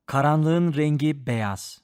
Karanlığın rengi beyaz.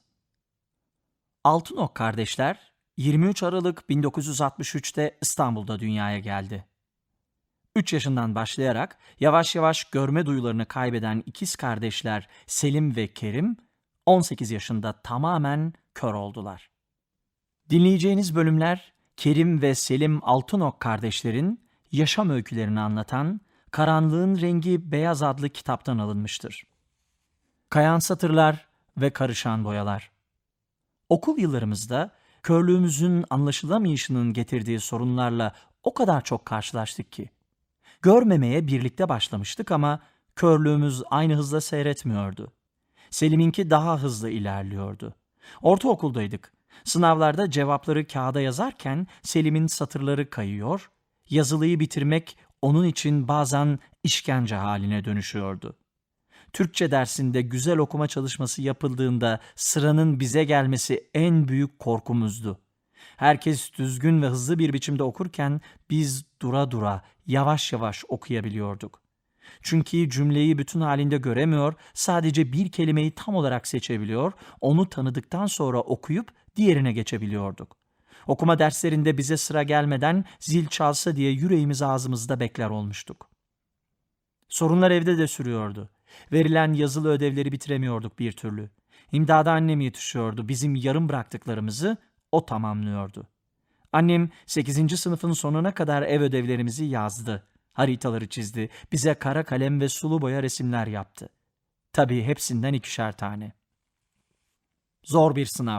Altınok kardeşler 23 Aralık 1963'te İstanbul'da dünyaya geldi. 3 yaşından başlayarak yavaş yavaş görme duyularını kaybeden ikiz kardeşler Selim ve Kerim 18 yaşında tamamen kör oldular. Dinleyeceğiniz bölümler Kerim ve Selim Altınok kardeşlerin yaşam öykülerini anlatan Karanlığın Rengi Beyaz adlı kitaptan alınmıştır. Kayan satırlar ve karışan boyalar. Okul yıllarımızda körlüğümüzün anlaşılamayışının getirdiği sorunlarla o kadar çok karşılaştık ki. Görmemeye birlikte başlamıştık ama körlüğümüz aynı hızla seyretmiyordu. Selim'inki daha hızlı ilerliyordu. Ortaokuldaydık. Sınavlarda cevapları kağıda yazarken Selim'in satırları kayıyor, yazılıyı bitirmek onun için bazen işkence haline dönüşüyordu. Türkçe dersinde güzel okuma çalışması yapıldığında sıranın bize gelmesi en büyük korkumuzdu. Herkes düzgün ve hızlı bir biçimde okurken biz dura dura, yavaş yavaş okuyabiliyorduk. Çünkü cümleyi bütün halinde göremiyor, sadece bir kelimeyi tam olarak seçebiliyor, onu tanıdıktan sonra okuyup diğerine geçebiliyorduk. Okuma derslerinde bize sıra gelmeden zil çalsa diye yüreğimiz ağzımızda bekler olmuştuk. Sorunlar evde de sürüyordu. Verilen yazılı ödevleri bitiremiyorduk bir türlü. İmdada annem yetişiyordu. Bizim yarım bıraktıklarımızı o tamamlıyordu. Annem 8. sınıfın sonuna kadar ev ödevlerimizi yazdı. Haritaları çizdi. Bize kara kalem ve sulu boya resimler yaptı. Tabii hepsinden 2'şer tane. Zor bir sınav.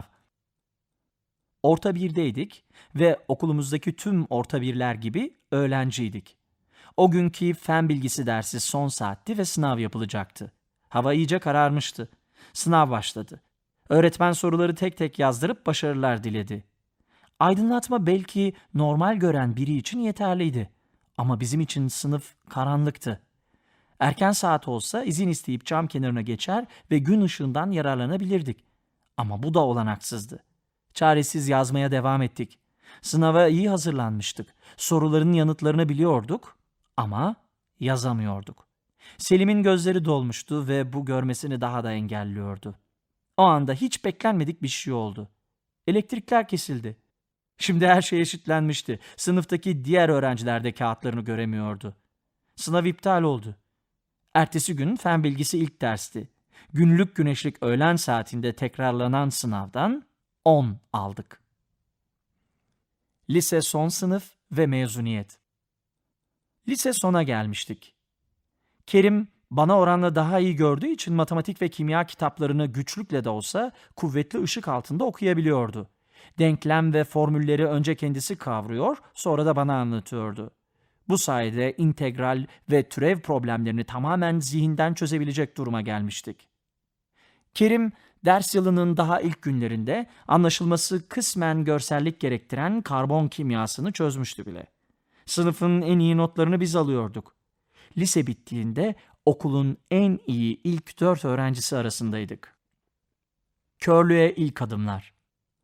Orta birdeydik ve okulumuzdaki tüm orta birler gibi öğrenciydik. O günkü fen bilgisi dersi son saatti ve sınav yapılacaktı. Hava iyice kararmıştı. Sınav başladı. Öğretmen soruları tek tek yazdırıp başarılar diledi. Aydınlatma belki normal gören biri için yeterliydi. Ama bizim için sınıf karanlıktı. Erken saat olsa izin isteyip cam kenarına geçer ve gün ışığından yararlanabilirdik. Ama bu da olanaksızdı. Çaresiz yazmaya devam ettik. Sınava iyi hazırlanmıştık. Soruların yanıtlarını biliyorduk ama yazamıyorduk. Selim'in gözleri dolmuştu ve bu görmesini daha da engelliyordu. O anda hiç beklenmedik bir şey oldu. Elektrikler kesildi. Şimdi her şey eşitlenmişti. Sınıftaki diğer öğrenciler de kağıtlarını göremiyordu. Sınav iptal oldu. Ertesi gün fen bilgisi ilk dersti. Günlük güneşlik öğlen saatinde tekrarlanan sınavdan 10 aldık. Lise son sınıf ve mezuniyet. Lise sona gelmiştik. Kerim bana oranla daha iyi gördüğü için matematik ve kimya kitaplarını güçlükle de olsa kuvvetli ışık altında okuyabiliyordu. Denklem ve formülleri önce kendisi kavruyor, sonra da bana anlatıyordu. Bu sayede integral ve türev problemlerini tamamen zihinden çözebilecek duruma gelmiştik. Kerim, ders yılının daha ilk günlerinde anlaşılması kısmen görsellik gerektiren karbon kimyasını çözmüştü bile. Sınıfın en iyi notlarını biz alıyorduk. Lise bittiğinde okulun en iyi ilk 4 öğrencisi arasındaydık. Körlüğe ilk adımlar.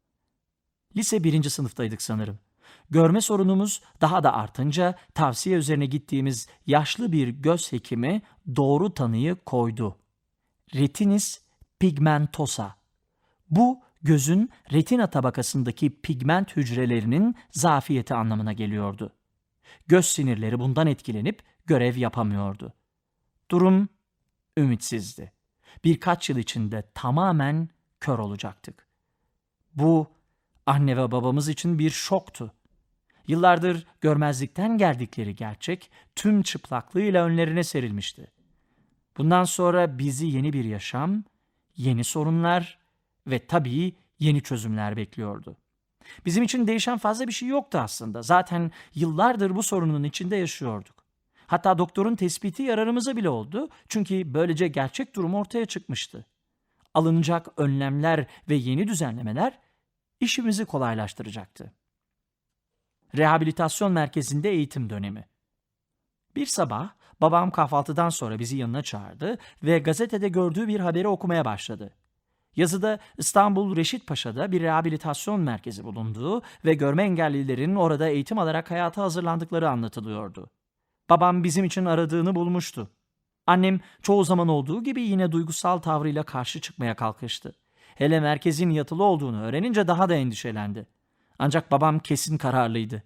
Lise 1. sınıftaydık sanırım. Görme sorunumuz daha da artınca tavsiye üzerine gittiğimiz yaşlı bir göz hekimi doğru tanıyı koydu. Retinis pigmentosa. Bu gözün retina tabakasındaki pigment hücrelerinin zafiyeti anlamına geliyordu. Göz sinirleri bundan etkilenip görev yapamıyordu. Durum ümitsizdi. Birkaç yıl içinde tamamen kör olacaktık. Bu anne ve babamız için bir şoktu. Yıllardır görmezlikten geldikleri gerçek tüm çıplaklığıyla önlerine serilmişti. Bundan sonra bizi yeni bir yaşam, yeni sorunlar ve tabii yeni çözümler bekliyordu. Bizim için değişen fazla bir şey yoktu aslında. Zaten yıllardır bu sorunun içinde yaşıyorduk. Hatta doktorun tespiti yararımıza bile oldu. Çünkü böylece gerçek durum ortaya çıkmıştı. Alınacak önlemler ve yeni düzenlemeler işimizi kolaylaştıracaktı. Rehabilitasyon merkezinde eğitim dönemi. Bir sabah babam kahvaltıdan sonra bizi yanına çağırdı ve gazetede gördüğü bir haberi okumaya başladı. Yazıda İstanbul Reşitpaşa'da bir rehabilitasyon merkezi bulunduğu ve görme engellilerin orada eğitim alarak hayata hazırlandıkları anlatılıyordu. Babam bizim için aradığını bulmuştu. Annem çoğu zaman olduğu gibi yine duygusal tavrıyla karşı çıkmaya kalkıştı. Hele merkezin yatılı olduğunu öğrenince daha da endişelendi. Ancak babam kesin kararlıydı.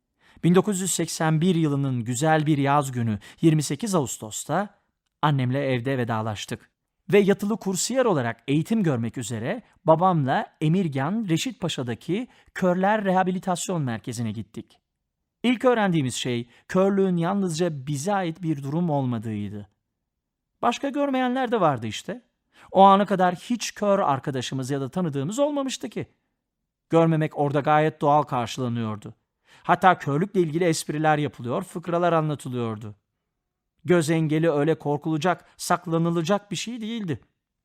1981 yılının güzel bir yaz günü 28 Ağustos'ta annemle evde vedalaştık. Ve yatılı kursiyer olarak eğitim görmek üzere babamla Emirgan Reşit Paşa'daki Körler Rehabilitasyon Merkezi'ne gittik. İlk öğrendiğimiz şey körlüğün yalnızca bize ait bir durum olmadığıydı. Başka görmeyenler de vardı işte. O ana kadar hiç kör arkadaşımız ya da tanıdığımız olmamıştı ki. Görmemek orada gayet doğal karşılanıyordu. Hatta körlükle ilgili espriler yapılıyor, fıkralar anlatılıyordu. Göz engeli öyle korkulacak, saklanılacak bir şey değildi.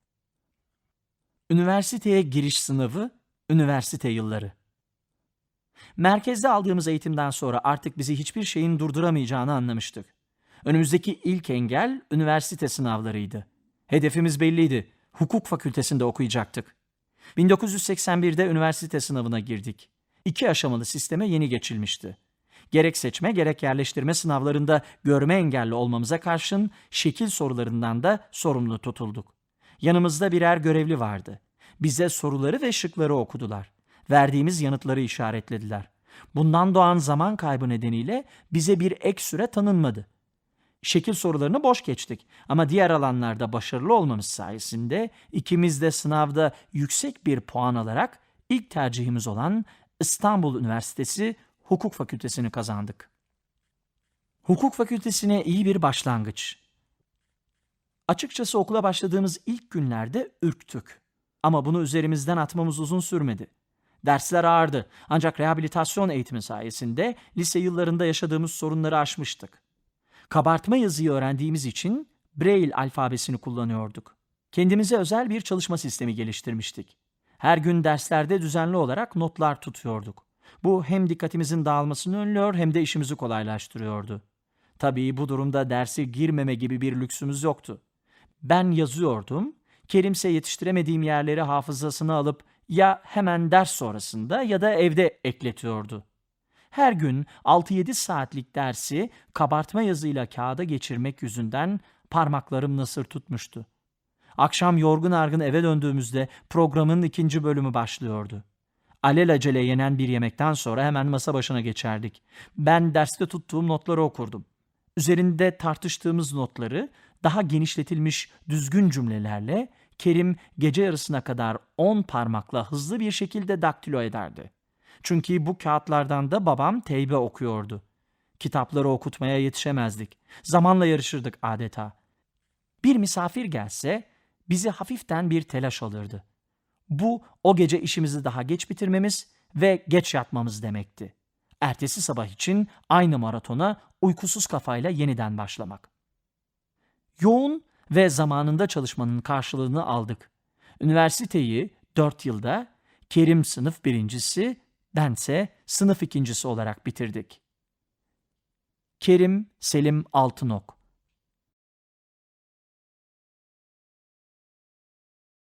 Üniversiteye giriş sınavı, üniversite yılları. Merkezde aldığımız eğitimden sonra artık bizi hiçbir şeyin durduramayacağını anlamıştık. Önümüzdeki ilk engel üniversite sınavlarıydı. Hedefimiz belliydi. Hukuk fakültesinde okuyacaktık. 1981'de üniversite sınavına girdik. 2 aşamalı sisteme yeni geçilmişti. Gerek seçme gerek yerleştirme sınavlarında görme engelli olmamıza karşın şekil sorularından da sorumlu tutulduk. Yanımızda birer görevli vardı. Bize soruları ve şıkları okudular. Verdiğimiz yanıtları işaretlediler. Bundan doğan zaman kaybı nedeniyle bize bir ek süre tanınmadı. Şekil sorularını boş geçtik ama diğer alanlarda başarılı olmamız sayesinde ikimiz de sınavda yüksek bir puan alarak ilk tercihimiz olan İstanbul Üniversitesi Hukuk Fakültesini kazandık. Hukuk Fakültesine iyi bir başlangıç. Açıkçası okula başladığımız ilk günlerde ürktük. Ama bunu üzerimizden atmamız uzun sürmedi. Dersler ağırdı ancak rehabilitasyon eğitimi sayesinde lise yıllarında yaşadığımız sorunları aşmıştık. Kabartma yazıyı öğrendiğimiz için Braille alfabesini kullanıyorduk. Kendimize özel bir çalışma sistemi geliştirmiştik. Her gün derslerde düzenli olarak notlar tutuyorduk. Bu hem dikkatimizin dağılmasını önlüyor hem de işimizi kolaylaştırıyordu. Tabii bu durumda derse girmeme gibi bir lüksümüz yoktu. Ben yazıyordum, Kerimse yetiştiremediğim yerleri hafızasına alıp ya hemen ders sonrasında ya da evde ekletiyordu. Her gün 6-7 saatlik dersi kabartma yazıyla kağıda geçirmek yüzünden parmaklarım nasır tutmuştu. Akşam yorgun argın eve döndüğümüzde programın 2. bölümü başlıyordu. Alelacele yenen bir yemekten sonra hemen masa başına geçerdik. Ben derste tuttuğum notları okurdum. Üzerinde tartıştığımız notları daha genişletilmiş düzgün cümlelerle Kerim gece yarısına kadar 10 parmakla hızlı bir şekilde daktilo ederdi. Çünkü bu kağıtlardan da babam teybe okuyordu. Kitapları okutmaya yetişemezdik. Zamanla yarışırdık adeta. Bir misafir gelse bizi hafiften bir telaş alırdı. Bu o gece işimizi daha geç bitirmemiz ve geç yatmamız demekti. Ertesi sabah için aynı maratona uykusuz kafayla yeniden başlamak. Yoğun ve zamanında çalışmanın karşılığını aldık. Üniversiteyi 4 yılda Kerim sınıf birincisi, bense sınıf ikincisi olarak bitirdik. Kerim Selim Altınok,